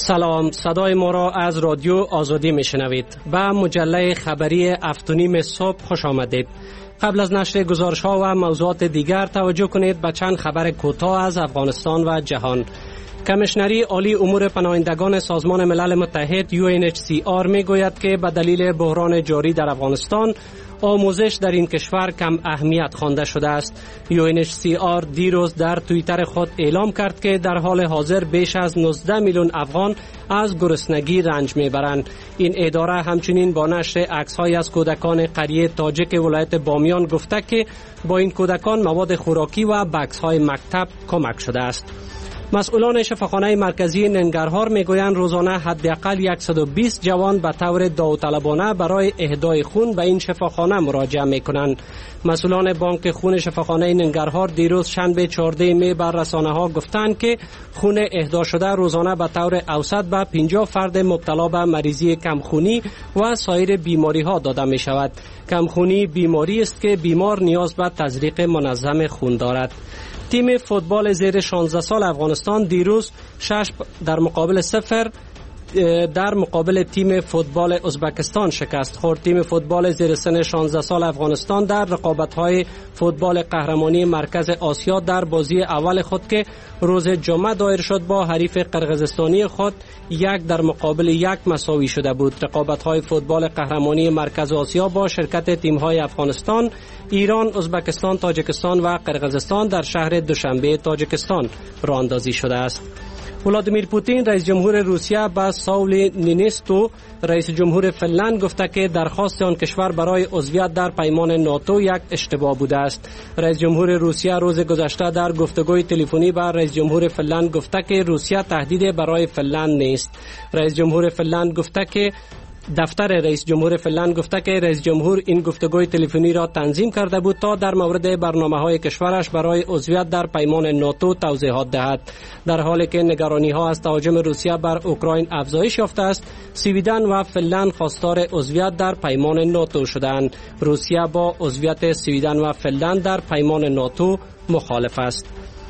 سلام، صدای ما را از رادیو آزادی میشنوید. به مجله خبری 7:30 صبح خوش آمدید. قبل از نشر گزارش ها و موضوعات دیگر توجه کنید به چند خبر کوتاه از افغانستان و جهان. کمیشنری عالی امور پناهندگان سازمان ملل متحد UNHCR میگوید که به دلیل بحران جاری در افغانستان آموزش در این کشور کم اهمیت خوانده شده است. UNHCR دیروز در توییتر خود اعلام کرد که در حال حاضر بیش از 19 میلیون افغان از گرسنگی رنج میبرند. این اداره همچنین با نشر عکس‌های از کودکان قریه تاجک ولایت بامیان گفته که با این کودکان مواد خوراکی و بکس‌های مکتب کمک شده است. مسئولان شفاخانه مرکزی ننگرهار میگویند روزانه حداقل 120 جوان به طور داوطلبانه برای اهدای خون به این شفاخانه مراجعه میکنند. مسئولان بانک خون شفاخانه ننگرهار دیروز شنبه 14 می بر رسانه‌ها گفتند که خون اهدا شده روزانه به طور اوسط به 50 فرد مبتلا به مریضی کمخونی و سایر بیماری‌ها داده می شود. کمخونی بیماری است که بیمار نیاز به تزریق منظم خون دارد. تیم فوتبال زیر 16 سال افغانستان دیروز 6 در مقابل 0 در مقابل تیم فوتبال ازبکستان شکست خورد. تیم فوتبال زیر سن 16 سال افغانستان در رقابت‌های فوتبال قهرمانی مرکز آسیا در بازی اول خود که روز جمعه دایر شد با حریف قرقیزستانی خود 1 در مقابل 1 مساوی شده بود. رقابت‌های فوتبال قهرمانی مرکز آسیا با شرکت تیم‌های افغانستان، ایران، ازبکستان، تاجیکستان و قرقیزستان در شهر دوشنبه تاجیکستان راه اندازی شده است. ولادیمیر پوتین رئیس جمهور روسیه به ساول نینیستو رئیس جمهور فنلند گفته که درخواست آن کشور برای عضویت در پیمان ناتو یک اشتباه بوده است. رئیس جمهور روسیه روز گذشته در گفتگوی تلفنی با رئیس جمهور فنلند گفته که روسیه تهدید برای فنلند نیست. رئیس جمهور فنلند گفته که دفتر رئیس جمهور فنلند گفته که رئیس جمهور این گفتگوی تلفنی را تنظیم کرده بود تا در مورد برنامه‌های کشورش برای عضویت در پیمان ناتو توضیحات دهد. در حالی که نگرانی‌ها از تهاجم روسیه بر اوکراین افزایش یافته است، سویدن و فنلند خواستار عضویت در پیمان ناتو شدند. روسیه با عضویت سویدن و فنلند در پیمان ناتو مخالف است.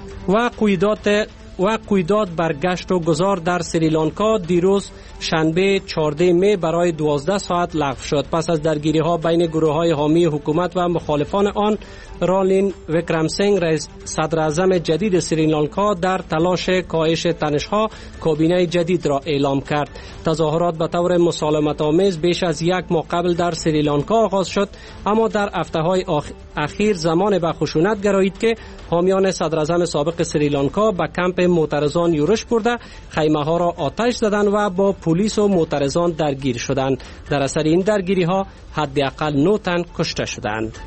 و قیودات بر گشت و گذار در سریلانکا دیروز شنبه 14 می برای 12 ساعت لغو شد. پس از درگیری‌ها بین گروه‌های حامی حکومت و مخالفان آن، رالین وکرمسینگ رئیس صدر اعظم جدید سریلانکا در تلاش کاهش تنش‌ها کابینه جدید را اعلام کرد. تظاهرات به طور مسالمت‌آمیز بیش از 1 ماه قبل در سریلانکا آغاز شد، اما در هفته‌های اخیر زمان به خشونت گرایید که حامیان صدر اعظم سابق سریلانکا به کمپ معترضان یورش برده خیمه‌ها را آتش زدند و با پلیس و معترضان درگیر شدند. در اثر این درگیری‌ها حداقل 9 تن کشته شدند.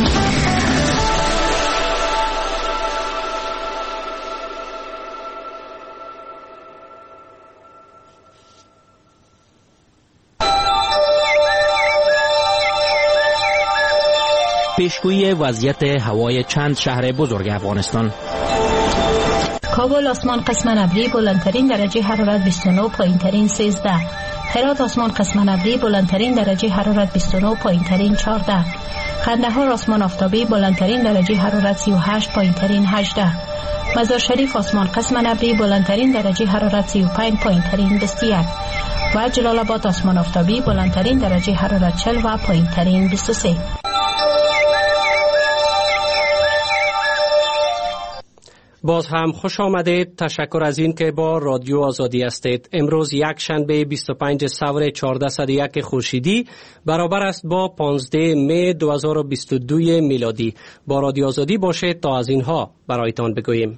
پیشگویی وضعیت هوای چند شهر بزرگ افغانستان. کابل آسمان قسم ابری بلندترین درجه حرارت 29، پایینترین 13. هرات آسمان قسم ابری بلندترین درجه حرارت 29، پایینترین 14. قندهار آسمان آفتابی بلندترین درجه حرارت 38، پایینترین 18. مزار شریف آسمان قسم ابری بلندترین درجه حرارت 35، پایینترین 21. و جلال آباد آسمان آفتابی بلندترین درجه حرارت 40 و پایینترین 23. باز هم خوش آمدید. تشکر از این که با رادیو آزادی هستید. امروز یک شنبه 25 سور 1401 خورشیدی برابر است با 15 می 2022 میلادی. با رادیو آزادی باشید تا از اینها برایتان بگوییم.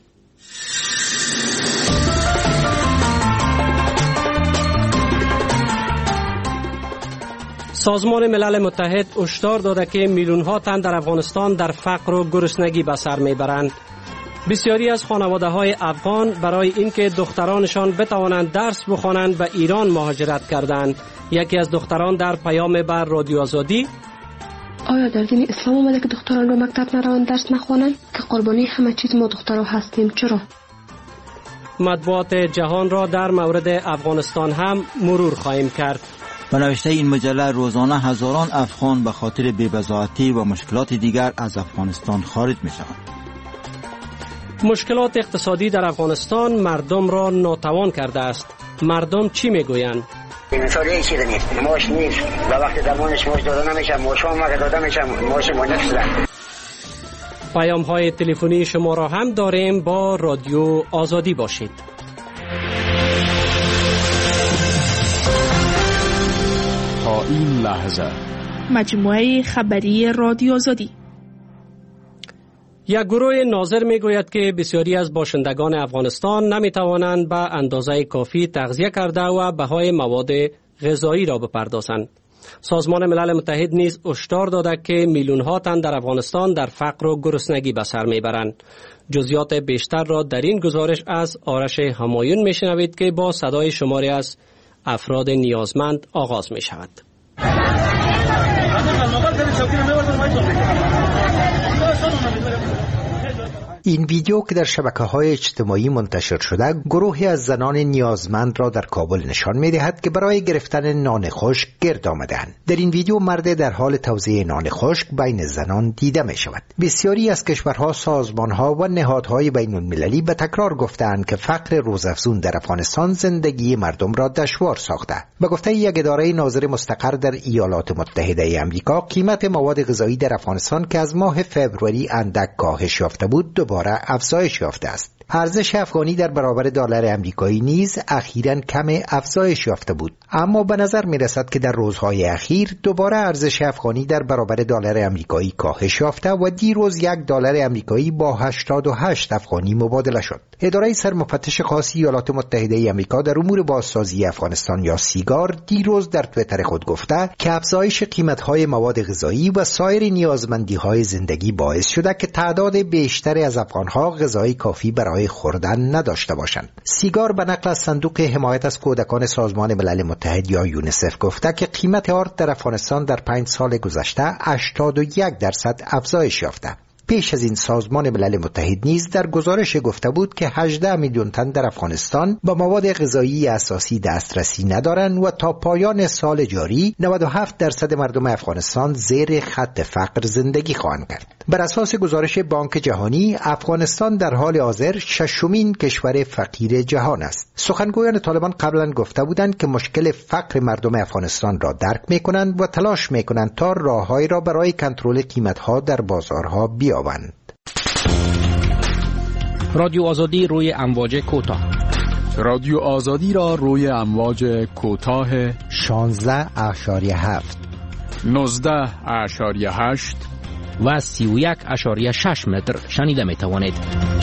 سازمان ملل متحد هشدار داده که میلیون ها تن در افغانستان در فقر و گرسنگی به سر میبرند. بسیاری از خانواده‌های افغان برای اینکه دخترانشان بتوانند درس بخوانند به ایران مهاجرت کردند. یکی از دختران در پیام بر رادیو آزادی: آیا در دین اسلام اومده که دختران رو مکتب نروند درس نخوانند؟ که قربانی همه چیز ما دخترها هستیم. چرا؟ مطبوعات جهان را در مورد افغانستان هم مرور خواهیم کرد. به نوشته این مجله روزانه هزاران افغان به خاطر بی‌بضاعتی و مشکلات دیگر از افغانستان خارج می‌شوند. مشکلات اقتصادی در افغانستان مردم را ناتوان کرده است. مردم چی میگویند؟ مثال چیز نیست، ماش نیست و وقتی درمانش ماش داده نمیشه، ماش هم وقت داده میشه، ماش منفصله. پیام های تلفنی شما را هم داریم، با رادیو آزادی باشید. تا این لحظه مجموعه خبری رادیو آزادی. یک گروه ناظر میگوید که بسیاری از باشندگان افغانستان نمیتوانند به اندازه کافی تغذیه کرده و بهای مواد غذایی را بپردازند. سازمان ملل متحد نیز هشدار داده که میلیون‌ها تن در افغانستان در فقر و گرسنگی به سر میبرند. جزئیات بیشتر را در این گزارش از آرش همایون میشنوید که با صدای شماری از افراد نیازمند آغاز میشود. این ویدیو که در شبکه‌های اجتماعی منتشر شده، گروهی از زنان نیازمند را در کابل نشان می‌دهد که برای گرفتن نان خشک گرد آمده‌اند. در این ویدیو مرد در حال توزیع نان خشک بین زنان دیده می‌شود. بسیاری از کشورها، سازمان‌ها و نهادهای بین‌المللی به تکرار گفته‌اند که فقر روزافزون در افغانستان زندگی مردم را دشوار ساخته. به گفته یک اداره ناظر مستقر در ایالات متحده آمریکا، قیمت مواد غذایی در افغانستان که از ماه فوریه اندک کاهش یافته بود، دوباره افزایش یافته است. ارزش افغانی در برابر دلار آمریکایی نیز اخیراً کم افزایش یافته بود، اما به نظر می رسد که در روزهای اخیر دوباره ارزش افغانی در برابر دلار آمریکایی کاهش یافته و دیروز $1 آمریکایی با 88 افغانی مبادله شد. اداره سرمفتش خاص ایالات متحده آمریکا در امور بازسازی افغانستان یا سیگار دیروز در توییتر خود گفته که افزایش قیمت‌های مواد غذایی و سایر نیازمندی‌های زندگی باعث شده که تعداد بیشتری از افغان‌ها غذای کافی برای خوردن نداشته باشند. سیگار به نقل از صندوق حمایت از کودکان سازمان ملل متحد یا یونیسف گفته که قیمت آرد در افغانستان در 5 سال گذشته 81% افزایش یافته. پیش از این سازمان ملل متحد نیز در گزارش گفته بود که 18 میلیون تن در افغانستان با مواد غذایی اساسی دسترسی ندارند و تا پایان سال جاری 97% مردم افغانستان زیر خط فقر زندگی خواهند کرد. بر اساس گزارش بانک جهانی، افغانستان در حال حاضر 6مین کشور فقیر جهان است. سخنگویان طالبان قبلا گفته بودند که مشکل فقر مردم افغانستان را درک می‌کنند و تلاش می‌کنند تا راههایی را برای کنترل قیمت‌ها در بازارها بیابند. رادیو آزادی روی امواج کوتاه. رادیو آزادی را روی امواج کوتاه 16.7 19.8 و 31.6 متر شنیده می توانید.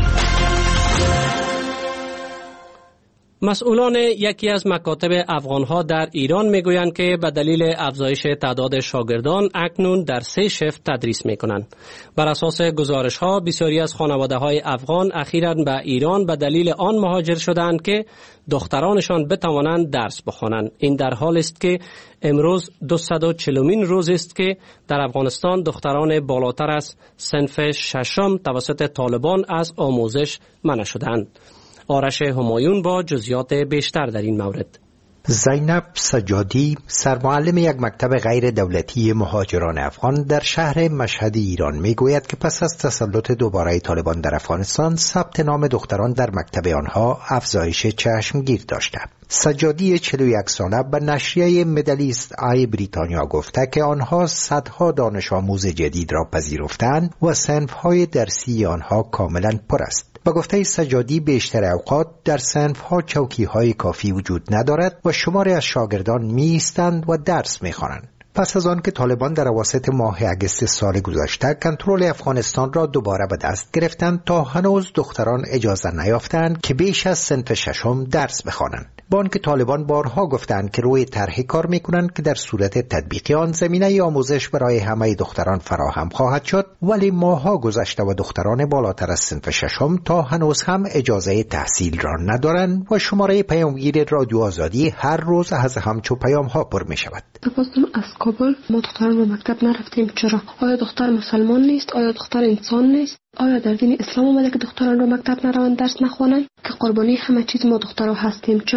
مسئولان یکی از مکاتب افغانها در ایران میگویند که به دلیل افزایش تعداد شاگردان اکنون در 3 شفت تدریس میکنند. بر اساس گزارش ها بسیاری از خانواده های افغان اخیراً به ایران به دلیل آن مهاجر شدند که دخترانشان بتوانند درس بخوانند. این در حال است که امروز 240مین روز است که در افغانستان دختران بالاتر از صنف 6 توسط طالبان از آموزش منع شدند. آرش همایون با جزئیات بیشتر در این مورد. زینب سجادی، سرمعلم یک مکتب غیر دولتی مهاجران افغان در شهر مشهد ایران میگوید که پس از تسلط دوباره طالبان در افغانستان ثبت نام دختران در مکتب آنها افزایش چشمگیر داشته. سجادی 41 ساله به نشریه مدلیست آی بریتانیا گفته که آنها صدها دانش آموز جدید را پذیرفتند و صنف‌های درسی آنها کاملا پر است. با گفته سجادی بیشتر اوقات در صنف‌ها چوکی‌های کافی وجود ندارد و شماری از شاگردان می‌ایستند و درس می‌خوانند. پس از آن که طالبان در اواسط ماه اگست سال گذشته کنترل افغانستان را دوباره به دست گرفتند، تا هنوز دختران اجازه نیافتند که بیش از صنف 6 درس بخوانند. بانک طالبان بارها گفتند که روی طرحی کار میکنند که در صورت تطبیق آن زمینه آموزش برای همه دختران فراهم خواهد شد، ولی ماهها گذشته و دختران بالاتر از صنف 6 تا هنوز هم اجازه تحصیل را ندارند و شماره پیامگیر رادیو آزادی هر روز از همچو پیام ها پر می شود. تپاسم از کابل، ما دختران به مکتب نرفتیم. چرا؟ آیا دختر مسلمان نیست؟ آیا دختر انسان نیست؟ آیا در دین اسلام اومده که دختران به مکتب نروند درس نخوانند؟ که قربانی همه چیز ما دخترها هستیم. چرا؟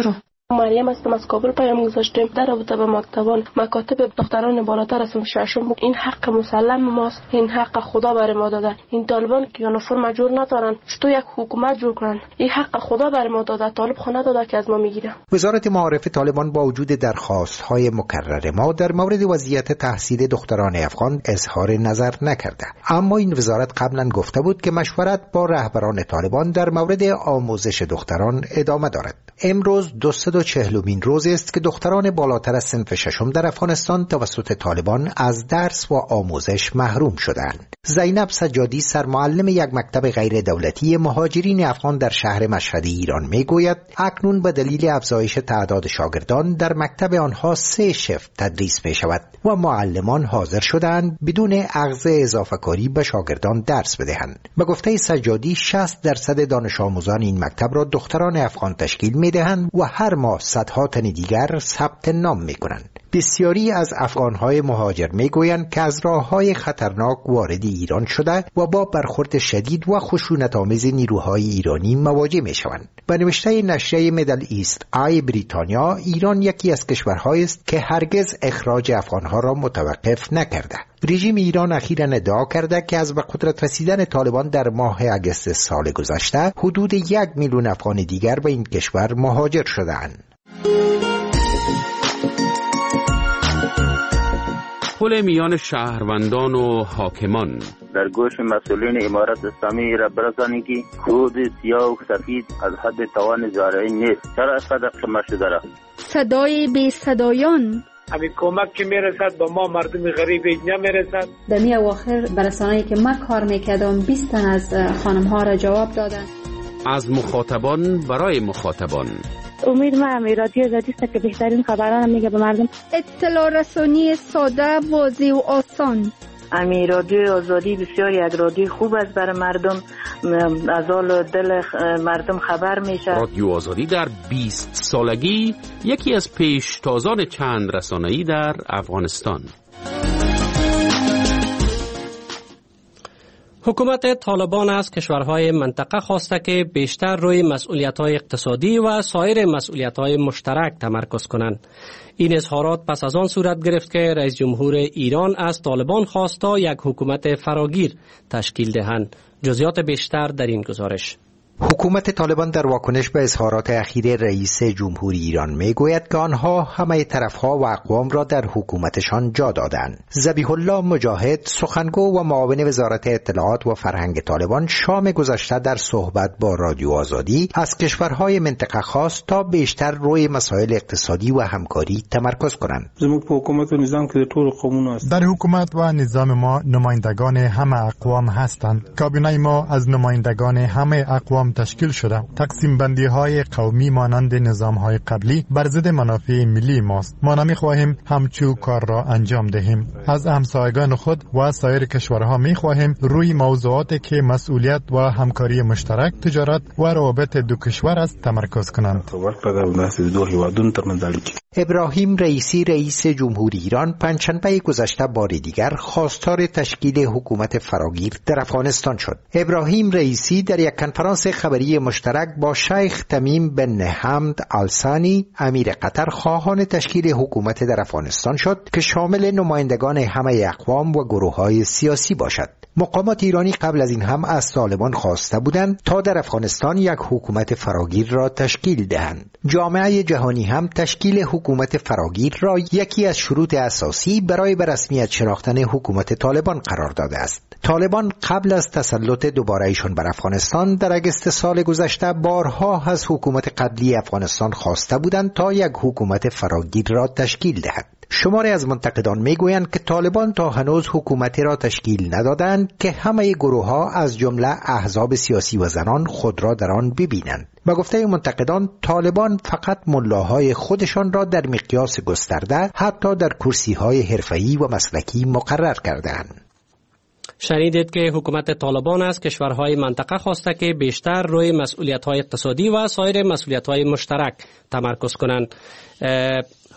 مریم هستم، از کابل پیام گذاشتیم در رابطه با مکاتب دختران بالاتر از صنف ششم. این حق مسلم ماست، این حق خدا بر ما داده. این طالبان که یونیفرم جور ندارن چطور یک حکومت جور کنن؟ این حق خدا بر ما داده، طالب خو نداده که از ما میگیره. وزارت معارف طالبان با وجود درخواست‌های مکرر ما در مورد وضعیت تحصیل دختران افغان اظهار نظر نکرده، اما این وزارت قبلا گفته بود که مشورت با رهبران طالبان در مورد آموزش دختران ادامه دارد. امروز 240مین روز است که دختران بالاتر از صنف ششم در افغانستان توسط طالبان از درس و آموزش محروم شدند. زینب سجادی سرمعلم یک مکتب غیر دولتی مهاجرین افغان در شهر مشهد ایران میگوید اکنون به دلیل افزایش تعداد شاگردان در مکتب آنها 3 شفت تدریس می شود و معلمان حاضر شدند بدون اخذ اضافه کاری به شاگردان درس بدهند. به گفته سجادی 60% دانش آموزان این مکتب را دختران افغان تشکیل می دهند و هر ماه صدها تن دیگر ثبت نام می کنند. بسیاری از افغانهای مهاجر میگویند که از راههای خطرناک وارد ایران شده و با برخورد شدید و خشونت‌آمیز نیروهای ایرانی مواجه میشوند. به نوشته نشریه میدل ایست آی بریتانیا، ایران یکی از کشورهایی است که هرگز اخراج افغانها را متوقف نکرده. رژیم ایران اخیراً ادعا کرده که از به قدرت رسیدن طالبان در ماه اگست سال گذشته حدود 1 میلیون افغان دیگر به این کشور مهاجر شده‌اند. پل میان شهروندان و حاکمان در گوش مسئولین امارت اسلامی را برسانید که خود سیاه و سفید از حد توان زارعین نیست. چرا صدق شما شده را؟ صدای بی صدایان همین کمک که میرسد با ما مردم غریب اینجا میرسد. در می اواخر برسانه‌ای که من کار میکردم 20 تن از خانم ها را جواب دادن. از مخاطبان برای مخاطبان. امید من رادیو آزادی است که بهترین خبران میگه به مردم. اطلاع رسانی ساده، واضح و آسان. امی رادیو آزادی بسیاری از رادیو خوب است برای مردم، از حال دل مردم خبر میشه. رادیو آزادی در 20 سالگی یکی از پیشتازان چند رسانه‌ای در افغانستان. حکومت طالبان از کشورهای منطقه خواسته که بیشتر روی مسئولیت‌های اقتصادی و سایر مسئولیت‌های مشترک تمرکز کنند. این اظهارات پس از آن صورت گرفت که رئیس جمهور ایران از طالبان خواست تا یک حکومت فراگیر تشکیل دهند. جزئیات بیشتر در این گزارش. حکومت طالبان در واکنش به اظهارات اخیر رئیس جمهور ایران میگوید که آنها همه طرفها و اقوام را در حکومتشان جا دادند. ذبیح الله مجاهد، سخنگو و معاون وزارت اطلاعات و فرهنگ طالبان، شام گذشته در صحبت با رادیو آزادی از کشورهای منطقه خواست تا بیشتر روی مسائل اقتصادی و همکاری تمرکز کنند. در حکومت و نظام ما نمایندگان همه اقوام هستند. کابینه ما از نمایندگان همه اقوام تشکیل شده. تقسیم بندی های قومی مانند نظام های قبلی بر ضد منافع ملی ماست. ما نمیخواهیم همچو کار را انجام دهیم. از همسایگان خود و سایر کشورها میخواهیم روی موضوعاتی که مسئولیت و همکاری مشترک، تجارت و روابط دو کشور است تمرکز کنند. ابراهیم رئیسی، رئیس جمهوری ایران، پنجشنبه گذشته بار دیگر خواستار تشکیل حکومت فراگیر در افغانستان شد. ابراهیم رئیسی در یک کنفرانس خبری مشترک با شیخ تمیم بن حمد آل-ثانی امیر قطر خواهان تشکیل حکومت در افغانستان شد که شامل نمایندگان همه اقوام و گروه‌های سیاسی باشد. مقامات ایرانی قبل از این هم از طالبان خواسته بودند تا در افغانستان یک حکومت فراگیر را تشکیل دهند. جامعه جهانی هم تشکیل حکومت فراگیر را یکی از شروط اساسی برای به رسمیت شناختن حکومت طالبان قرار داده است. طالبان قبل از تسلط دوباره ایشان بر افغانستان در اگست سال گذشته بارها از حکومت قبلی افغانستان خواسته بودند تا یک حکومت فراگیر را تشکیل دهد. شماری از منتقدان میگویند که طالبان تا هنوز حکومتی را تشکیل ندادند که همه گروه‌ها از جمله احزاب سیاسی و زنان خود را در آن ببینند. با گفته منتقدان، طالبان فقط ملاهای خودشان را در مقیاس گسترده حتی در کرسی‌های حرفه‌ای و مسلکی مقرر کردند. شنیدید که حکومت طالبان از کشورهای منطقه خواسته که بیشتر روی مسئولیت‌های اقتصادی و سایر مسئولیت‌های مشترک تمرکز کنند.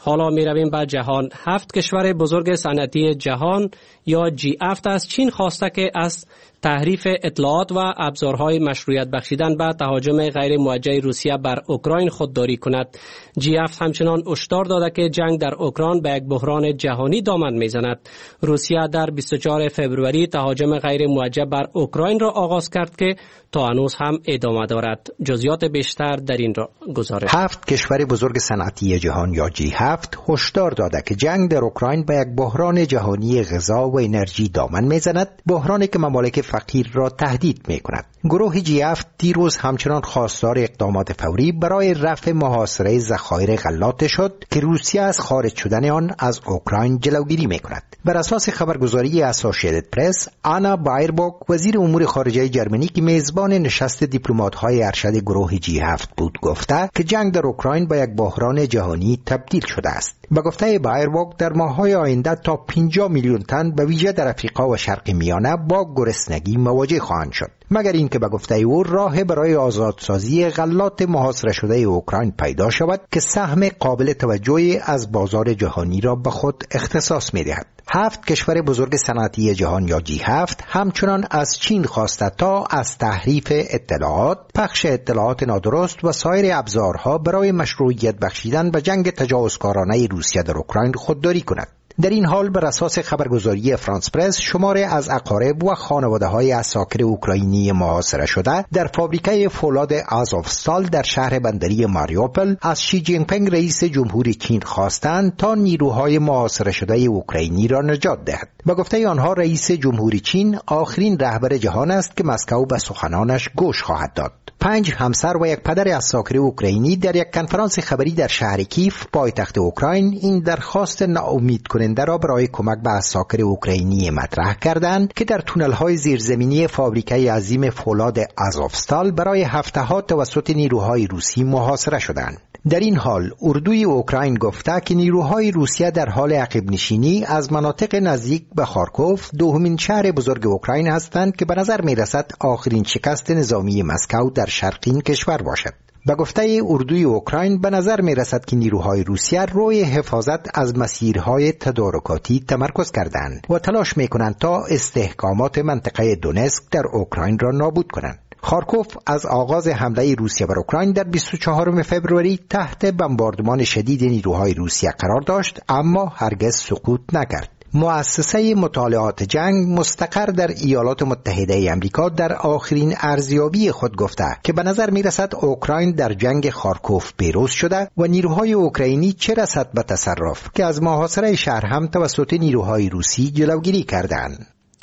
حالا می رویم به جهان. 7 کشور بزرگ صنعتی جهان یا G7 از چین خواسته که از تحریف اطلاعات و ابزارهای مشروعیت بخشیدن به تهاجم غیر موجه روسیه بر اوکراین خودداری کند. G7 همچنان هشدار داده که جنگ در اوکراین به یک بحران جهانی دامن میزند. روسیه در 24 فوریه تهاجم غیر موجه بر اوکراین را آغاز کرد که تا هنوز هم ادامه دارد. جزئیات بیشتر در این گزارش. 7 کشور بزرگ صنعتی جهان یا G7 هشدار داده که جنگ در اوکراین به یک بحران جهانی غذا و انرژی دامن میزند، بحرانی که ممالک فقیر را تهدید میکند. گروه G7 دیروز همچنان خواستار اقدامات فوری برای رفع محاصره ذخایر غلات شد که روسیه از خارج شدن آن از اوکراین جلوگیری میکند. بر اساس خبرگزاری اسوسییتد پرس، آنا بایربوک وزیر امور خارجه جرمنی که میزبان نشست دیپلمات‌های ارشد گروه G7 بود گفته که جنگ در اوکراین به یک بحران جهانی تبدیل شده است. به گفته بایربوک در ماه‌های آینده تا 50 میلیون تن به ویژه در افریقا و شرق میانه با گرسنگی مواجه خواهند شد. مگر اینکه به گفته او راه برای آزادسازی غلات محاصره شده اوکراین پیدا شود که سهم قابل توجهی از بازار جهانی را به خود اختصاص می‌دهد. 7 کشور بزرگ صنعتی جهان یا G7 همچنان از چین خواسته تا از تحریف اطلاعات، پخش اطلاعات نادرست و سایر ابزارها برای مشروعیت بخشیدن به جنگ تجاوزکارانه روسیه در اوکراین خودداری کند. در این حال بر اساس خبرگزاری فرانس پرس، شماری از اقارب و خانواده‌های اساکر اوکراینی محاصره شده در فابریکه فولاد آزوفستال در شهر بندری ماریوپل از شی جین پینگ رئیس جمهوری چین خواستند تا نیروهای محاصره شده اوکراینی را نجات دهد. به گفته آنها رئیس جمهوری چین آخرین رهبر جهان است که مسکو به سخنانش گوش خواهد داد. 5 همسر و یک پدر اساکر اوکراینی در یک کنفرانس خبری در شهر کیف پایتخت اوکراین این درخواست ناامید کننده را برای کمک به اساکر اوکراینی مطرح کردند که در تونل‌های زیرزمینی فابریکه عظیم فولاد آزوفستال برای هفته‌ها توسط نیروهای روسی محاصره شدند. در این حال اردوی اوکراین گفته که نیروهای روسیه در حال عقب نشینی از مناطق نزدیک به خارکوف، دومین شهر بزرگ اوکراین هستند که به نظر می‌رسد آخرین شکست نظامی مسکو در شرق این کشور باشد. به گفته اردوی اوکراین به نظر می‌رسد که نیروهای روسیه روی حفاظت از مسیرهای تدارکاتی تمرکز کردند و تلاش می‌کنند تا استحکامات منطقه دونسک در اوکراین را نابود کنند. خارکوف از آغاز حمله روسیه بر اوکراین در 24 فوریه تحت بمباردمان شدید نیروهای روسیه قرار داشت، اما هرگز سقوط نکرد. مؤسسه مطالعات جنگ مستقر در ایالات متحده آمریکا در آخرین ارزیابی خود گفته که به نظر می‌رسد اوکراین در جنگ خارکوف پیروز شده و نیروهای اوکراینی چه رسد به تصرف که از محاصره شهر هم توسط نیروهای روسی جلوگیری کردند.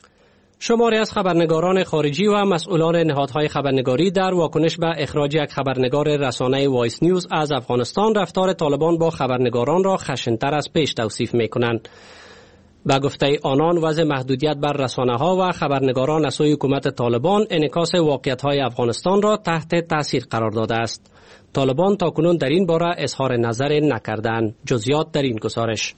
شماری از خبرنگاران خارجی و مسئولان نهادهای خبرنگاری در واکنش به اخراج یک خبرنگار رسانه وایس نیوز از افغانستان رفتار طالبان با خبرنگاران را خشن‌تر از پیش توصیف می‌کنند. به گفته آنان وضع محدودیت بر رسانه‌ها و خبرنگاران از سوی حکومت طالبان انعکاس واقعیت‌های افغانستان را تحت تاثیر قرار داده است. طالبان تاکنون در این باره اظهار نظر نکردند. جزئیات در این گزارش.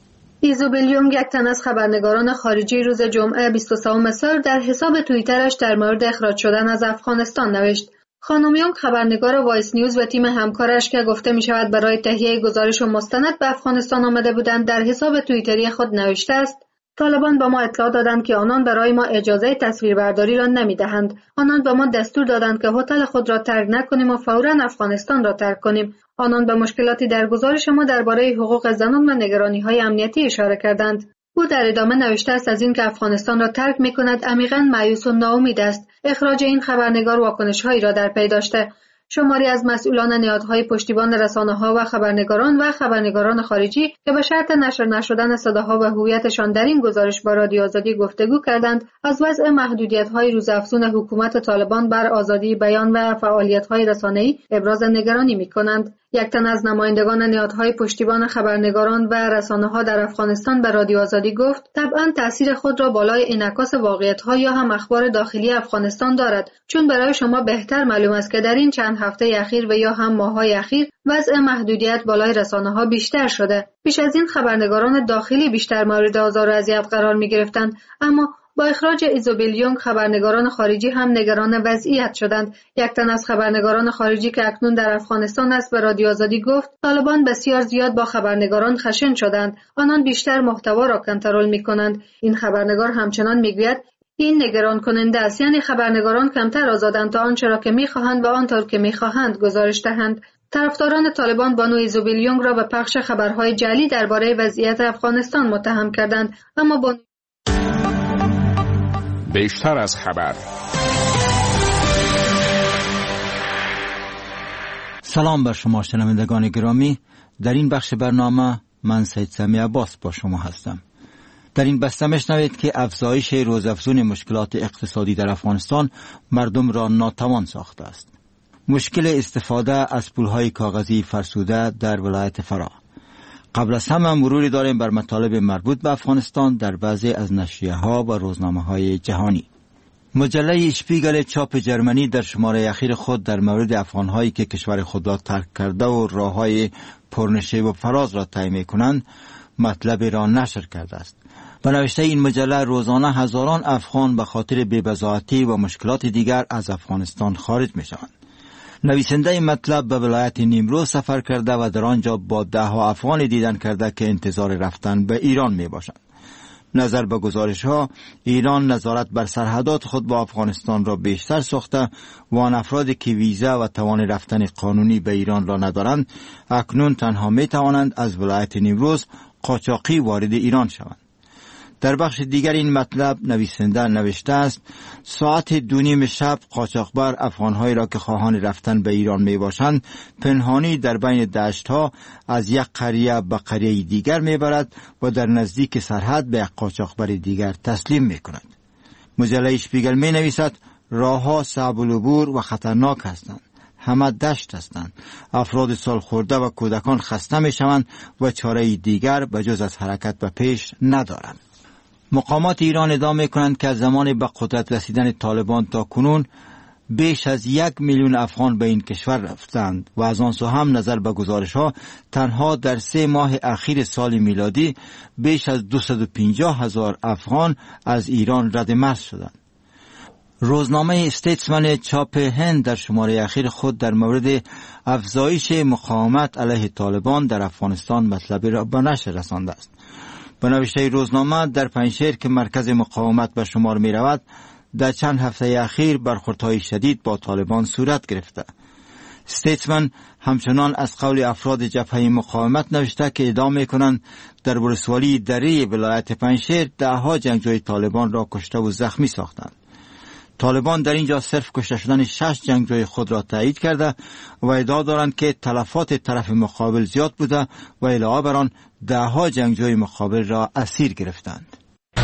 ایزوبل یک تن از خبرنگاران خارجی روز جمعه 23 سال در حساب توییترش در مورد اخراج شدن از افغانستان نوشت: خانم یونگ خبرنگار وایس نیوز و تیم همکارش که گفته می شود برای تهیه گزارش و مستند به افغانستان آمده بودند در حساب توییتری خود نوشته است: طالبان به ما اطلاع دادند که آنان برای ما اجازه تصویربرداری را نمی دهند. آنان به ما دستور دادند که هتل خود را ترک نکنیم و فوراً افغانستان را ترک کنیم. آنان به مشکلاتی در گزارش ما درباره حقوق زنان و نگرانی‌های امنیتی اشاره کردند. او در ادامه نوشته است از اینکه افغانستان را ترک می‌کند عمیقاً مایوس و ناامید است. اخراج این خبرنگار واکنش‌هایی را در پی داشته. شماری از مسئولان نهادهای پشتیبان رسانه‌ها و خبرنگاران خارجی که به شرط نشر نشدن صداها و هویتشان در این گزارش با رادیو آزادی گفتگو کردند، از وضع محدودیت‌های روزافزون حکومت طالبان بر آزادی بیان و فعالیت‌های رسانه‌ای ابراز نگرانی می‌کنند. یک تن از نمایندگان نهادهای پشتیبان خبرنگاران و رسانه‌ها در افغانستان به رادیو آزادی گفت: طبعاً تأثیر خود را بالای انعکاس واقعیت‌ها یا هم اخبار داخلی افغانستان دارد، چون برای شما بهتر معلوم است که در این چند هفته اخیر و یا هم ماه‌های اخیر وضع محدودیت بالای رسانه‌ها بیشتر شده. پیش از این خبرنگاران داخلی بیشتر مورد آزار و اذیت قرار می‌گرفتند، اما با اخراج ایزوبل یونگ خبرنگاران خارجی هم نگران وضعیت شدند. یک تن از خبرنگاران خارجی که اکنون در افغانستان است به رادیو آزادی گفت طالبان بسیار زیاد با خبرنگاران خشن شدند. آنان بیشتر محتوا را کنترل می‌کنند. این خبرنگار همچنان می‌گوید این نگران کننده است، یعنی خبرنگاران کمتر آزادند تا آنچه را که می‌خواهند و آنطور که می‌خواهند گزارش دهند. طرفداران طالبان بانو ایزوبل یونگ را به پخش خبرهای جعلی درباره وضعیت افغانستان متهم کردند، اما بانو بیشتر از خبر. سلام بر شما شنوندگان گرامی. در این بخش برنامه من سید سمی عباس با شما هستم. در این بسته میشنوید که افزایش روزافزون مشکلات اقتصادی در افغانستان مردم را ناتوان ساخته است. مشکل استفاده از پولهای کاغذی فرسوده در ولایت فرا. قبل از همه مروری داریم بر مطالب مربوط به افغانستان در بعضی از نشریه‌ها و روزنامه‌های جهانی. مجله اشپیگل چاپ جرمنی در شماره اخیر خود در مورد افغان‌هایی که کشور خود را ترک کرده و راه‌های پرنشیب و فراز را طی می‌کنند مطلب را نشر کرده است. به نوشته این مجله روزانه هزاران افغان به خاطر بی‌بضاعتی و مشکلات دیگر از افغانستان خارج می‌شوند. نویسنده مطلب به ولایت نیمروز سفر کرده و در آنجا با 10 افغان دیدن کرده که انتظار رفتن به ایران می باشند. نظر به گزارش ها، ایران نظارت بر سرحدات خود با افغانستان را بیشتر ساخته و آن افرادی که ویزا و توان رفتن قانونی به ایران را ندارند اکنون تنها می توانند از ولایت نیمروز قاچاقی وارد ایران شوند. در بخش دیگر این مطلب نویسنده نوشته است ساعت 2:30 شب قاچاقبر افغان‌هایی را که خواهان رفتن به ایران می باشند پنهانی در بین دشت‌ها از یک قریه به قریه دیگر میبرد و در نزدیک سرحد به یک قاچاقبر دیگر تسلیم می کند. مجله اشپیگل می نویسد راه‌ها صعب العبور و خطرناک هستند. همه دشت هستند. افراد سالخورده و کودکان خسته می شوند و چاره دیگر به جز از حرکت به پیش ندارند. مقامات ایران ادعا می‌کنند که از زمان به قدرت رسیدن طالبان تا کنون بیش از 1 میلیون افغان به این کشور رفتند و از آن سو هم نظر به گزارش‌ها تنها در 3 ماه اخیر سال میلادی بیش از 250,000 افغان از ایران رد مرز شدند. روزنامه استیتسمن چاپ هند در شماره اخیر خود در مورد افزایش مقاومت علیه طالبان در افغانستان مطلبی را به نشر رسانده است. به نوشته روزنامه در پنجشیر که مرکز مقاومت به شمار می رود در چند هفته اخیر برخوردهای شدید با طالبان صورت گرفته. استیتسمن همچنان از قول افراد جبهه مقاومت نوشته که ادعا می کنند در ولسوالی دره ولایت پنجشیر 10 جنگجوی طالبان را کشته و زخمی ساختند. طالبان در اینجا صرف کشته شدن 6 جنگجوی خود را تایید کرده و ادعا دارند که تلفات طرف مقابل زیاد بوده و علاوه بر آن 10 جنگجوی مقابل را اسیر گرفتند.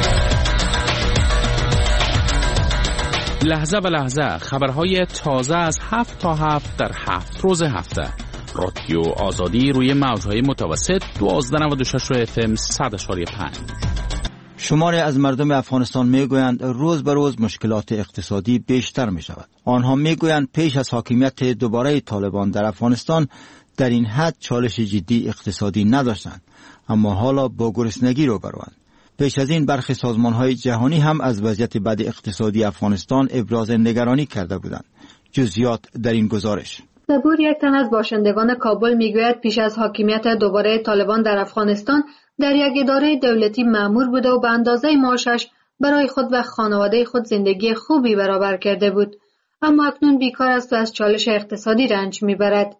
لحظه به لحظه خبرهای تازه از 7 تا 7 در 7 روز هفته. رادیو آزادی روی موجهای متوسط 1296 FM 100.5. شماری از مردم افغانستان میگویند روز به روز مشکلات اقتصادی بیشتر می شود. آنها میگویند پیش از حاکمیت دوباره طالبان در افغانستان در این حد چالش جدی اقتصادی نداشتند، اما حالا با گرسنگی روبروند. پیش از این برخی سازمان‌های جهانی هم از وضعیت بد اقتصادی افغانستان ابراز نگرانی کرده بودند. جزئیات در این گزارش. صبور یک تن از باشندگان کابل میگوید پیش از حاکمیت دوباره طالبان در افغانستان در یک اداره دولتی مأمور بوده و به اندازه معاشش برای خود و خانواده خود زندگی خوبی برابر کرده بود، اما اکنون بیکار است و از چالش اقتصادی رنج میبرد.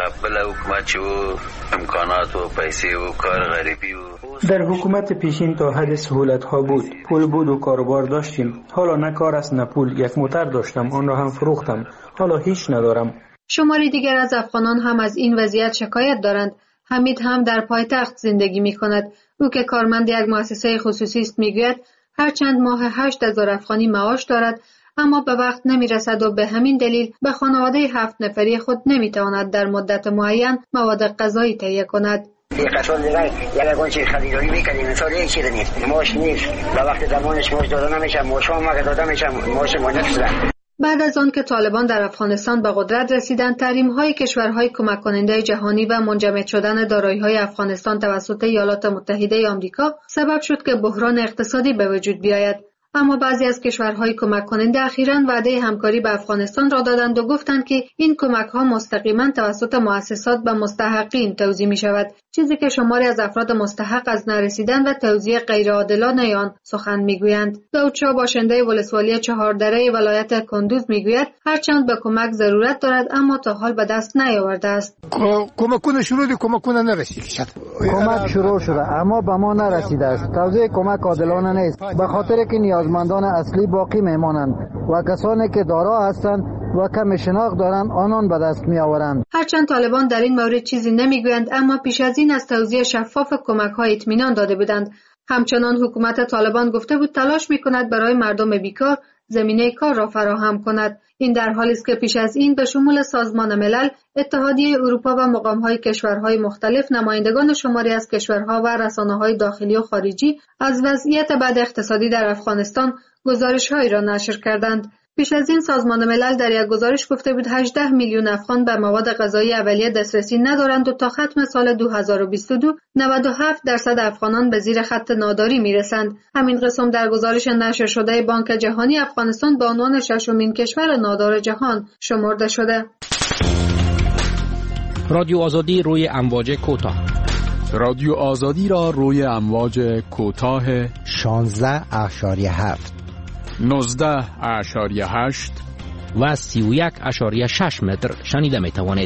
در حکومت پیشین تا حد سهولت ها بود، پول بود و کاروبار داشتیم. حالا نه کار است نه پول. یک موتر داشتم، آن را هم فروختم. حالا هیچ ندارم. شماری دیگر از افغانان هم از این وضعیت شکایت دارند. حمید هم در پایتخت زندگی می کند. او که کارمند یک مؤسسه خصوصی است میگوید هر چند ماه 8,000 افغانی معاش دارد، اما به وقت نمی رسد و به همین دلیل به خانواده 7 نفری خود نمی تواند در مدت معین مواد غذایی تهیه کند. یک قطار دیگر یک گونچه خریداری میکنیم مثال یک چیز نیست، ماش نیست و وقتی زمانش ماش داده نمیشه، ماش هم اگه داده میشه ماش ما نفسه. بعد از آن که طالبان در افغانستان به قدرت رسیدند، تحریم‌های کشورهای کمک کننده جهانی و منجمد شدن دارایی‌های افغانستان توسط ایالات متحده آمریکا سبب شد که بحران اقتصادی به وجود بیاید. اما بعضی از کشورهای کمک کننده اخیراً وعده همکاری به افغانستان را دادند و گفتند که این کمک‌ها مستقیما توسط مؤسسات به مستحقین توزیع می‌شود، چیزی که شماری از افراد مستحق از نرسیدن و توزیع غیرعادلانه آن سخن می‌گویند. داود شاه باشنده ولسوالی چهاردره ولایت کندوز می‌گوید هرچند به کمک ضرورت دارد اما تا حال به دست نیاورده است. کمک شروع شده اما به ما نرسیده است. توزیع کمک عادلانه نیست، به خاطر که نیازمندان اصلی باقی میمانند و کسانی که دارا هستند و کم شناخت دارند آنان به دست می آورند. هرچند طالبان در این مورد چیزی نمیگویند اما پیش از این از توزیع شفاف کمک‌ها اطمینان داده بودند. همچنان حکومت طالبان گفته بود تلاش می‌کند برای مردم بیکار زمینه کار را فراهم کند. این در حالی است که پیش از این به شمول سازمان ملل، اتحادیه اروپا و مقام‌های کشورهای مختلف نمایندگان شماری از کشورها و رسانه‌های داخلی و خارجی از وضعیت بد اقتصادی در افغانستان گزارش‌هایی را نشر کردند. پیش از این سازمان ملل در یک گزارش گفته بود 18 میلیون افغان به مواد غذایی اولیه دسترسی ندارند و تا ختم سال 2022 97% افغانان به زیر خط ناداری میرسند. همین قسم در گزارش نشر شده بانک جهانی افغانستان به عنوان ششمین کشور نادار جهان شمرده شده. رادیو آزادی روی امواج کوتاه. رادیو آزادی را روی امواج کوتاه 16.7 19.8 و 31.6 متر شنیده می توانید.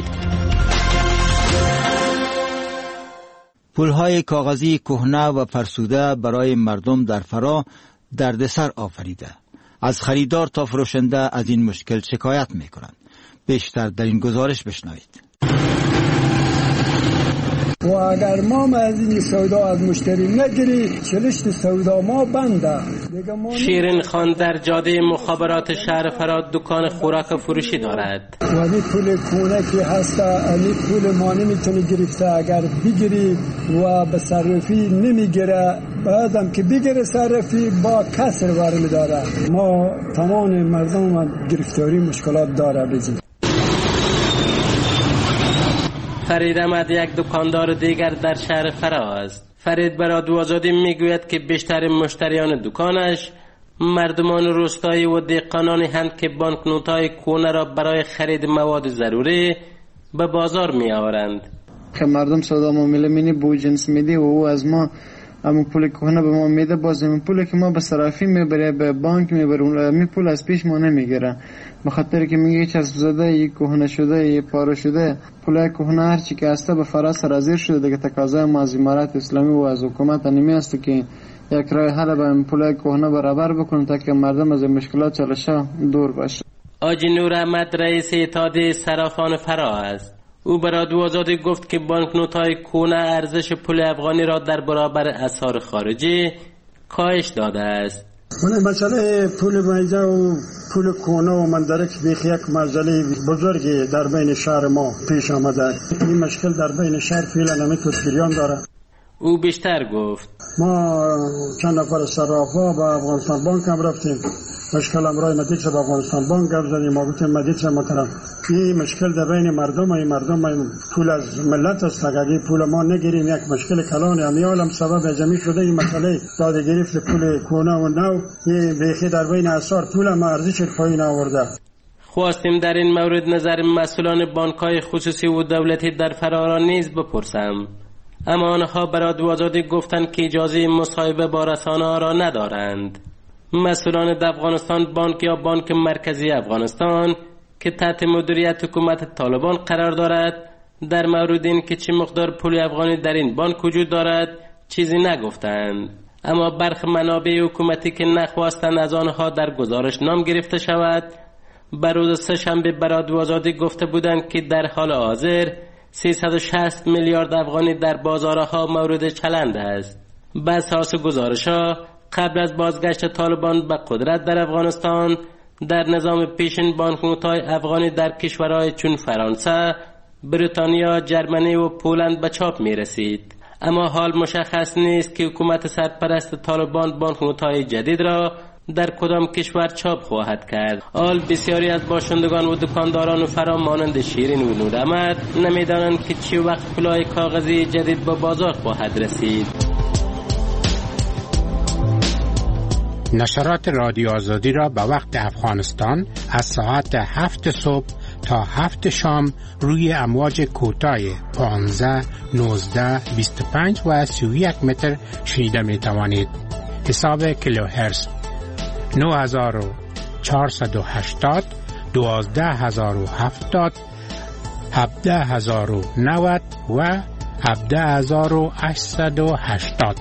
پولهای کاغذی کهنه و فرسوده برای مردم در فرا دردسر آفریده. از خریدار تا فروشنده از این مشکل شکایت می کنند. بیشتر در این گزارش بشنوید. و اگر ما از این سودا از مشتری نگیری چلشت سودا ما بنده. شیرین خان در جاده مخابرات شهر فرا دکان خوراک فروشی دارد. ولی پول کونه که هست علی پول ما نمیتونی گرفته، اگر بگیری و به صرفی نمیگیره بعدم که بگیره صرفی با کسر برمی داره. ما تمام مردم گرفتاری مشکلات داره بزید. فرید احمد یک دکاندار دیگر در شهر فرا است. فرید به رادیو آزادی میگوید که بیشتر مشتریان دکانش مردمان روستایی و دهقانانی هستند که بانکنوت‌های کهنه را برای خرید مواد ضروری به بازار می آورند. که مردم سودا معامله مینی بو جنس میدی و او از ما اما پول کهنه به ما میده، باز این پولی که ما به صرافی میبره به بانک میبره می پول از پیش ما نمیگیره، به خاطر که میگه چسب زده یک کهنه شده یک پاره شده. پول کهنه هر چی که هسته به فرا سرازیر شده دیگه. تقاضای ما از امارات اسلامی و از حکومت نمی است که یک راه حل به پول کهنه برابر بکنه تا که مردم از مشکلات چالشا دور باشه. آجی نور احمد رئیس اتحادیه صرافان فرا است. او به رادیو آزادی گفت که بانکنوت‌های کهنه ارزش پول افغانی را در برابر اسعار خارجی کاهش داده است. مسئله پول مایده و پول کهنه و مندرک بیخی یک مسئله بزرگی در بین شهر ما پیش آمده. این مشکل در بین شهر فعلا نمیتونه جریان داره. او بیشتر گفت ما چند نفر صرافا با افغانستان بانک هم رفتیم، مشکل امرای مدیچ با افغانستان بانک گفت زدیم، ما گفتیم مدیچ محترم این مشکل در بین مردم ای مردم پول از ملت است، اگه پول ما نگیریم یک مشکل کلان امیالم سبب جمعی شده. این مسئله داده گرفت پول کهنه و نو این بیخی در بین اسعار پول ما ارزش پایین آورده. خواستیم در این مورد نظر مسئولان بانک‌های خصوصی و دولتی در فرا را نیز بپرسم، اما آنها به رادیو آزادی گفتند که اجازه مصاحبه با رسانه‌ها را ندارند. مسئولان افغانستان بانک یا بانک مرکزی افغانستان که تحت مدیریت حکومت طالبان قرار دارد در مورد این که چه مقدار پول افغانی در این بانک وجود دارد چیزی نگفتند، اما برخی منابع حکومتی که نخواستند از آنها در گزارش نام گرفته شود بر روز سه‌شنبه به رادیو آزادی گفته بودند که در حال حاضر 360 میلیارد افغانی در بازارها مورد چلند است. بر اساس گزارش‌ها قبل از بازگشت طالبان به قدرت در افغانستان در نظام پیشین بانکنوت‌های افغانی در کشورهای چون فرانسه، بریتانیا، جرمنی و پولند به چاپ می‌رسید. اما حال مشخص نیست که حکومت سرپرست طالبان بانکنوت‌های جدید را در کدام کشور چاپ خواهد کرد. حال بسیاری از باشندگان و دکانداران فرا مانند شیرین و نور احمد نمی‌دانند که چه وقت پولهای کاغذی جدید به بازار خواهد رسید. نشرات رادیو آزادی را به وقت افغانستان از ساعت 7 صبح تا 7 شام روی امواج کوتاه 15، 19، 25 و 31 متر شنیده می توانید. حساب کیلوهرتز 9480، 12070، 17090 و 17880.